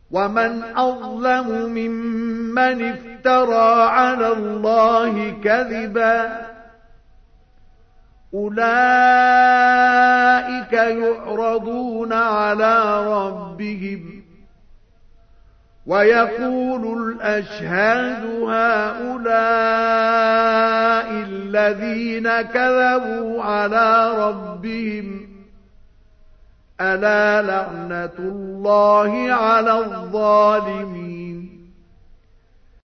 ومن أظلم ممن افترى على الله كذبا أولئك يعرضون على ربهم ويقول الأشهاد هؤلاء الذين كذبوا على ربهم ألا لعنة الله على الظالمين